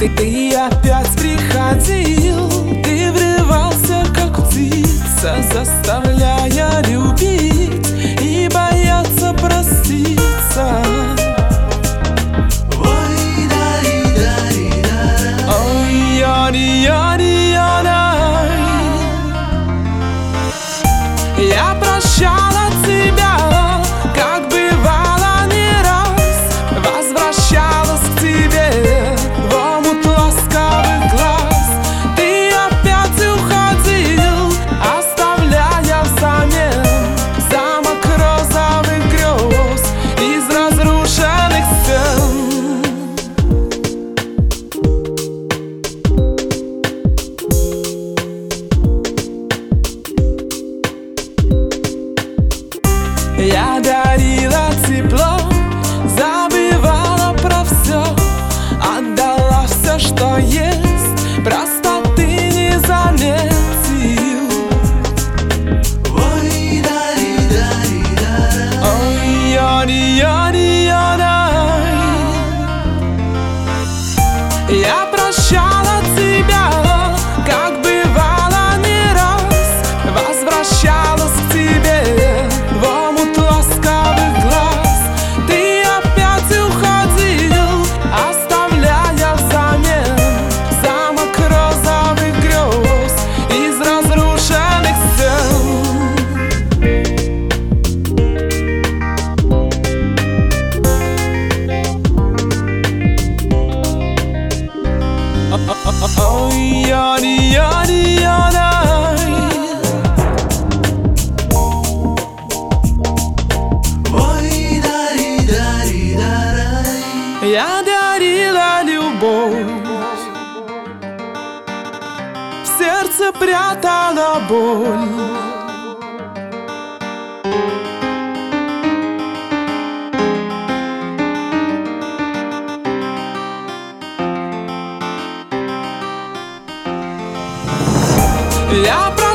Ты опять приходил, ты врывался, как птица, заставляя любить и бояться проститься. Ой, я прощала тебя, как бывало не раз, возвращалась к тебе в омут ласковых глаз. Ты опять уходил, оставляя взамен замок розовых грез из разрушенных стен. Я дарила тепло, забывала про все, отдала все, что есть, просто ты не заметил. Ой, я прощала тебя, как бывало не раз, возвращалась к тебе в омут ласковых глаз. Ты опять уходил, оставляя взамен замок розовых грез из разрушенных стен. Я дарила любовь, в сердце прятала боль. Я